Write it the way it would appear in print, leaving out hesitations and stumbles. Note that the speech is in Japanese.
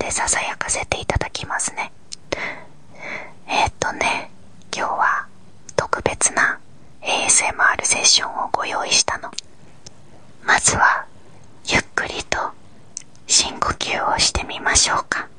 でささやかせていただきますね。今日は特別な ASMR セッションをご用意したの。まずはゆっくりと深呼吸をしてみましょうか。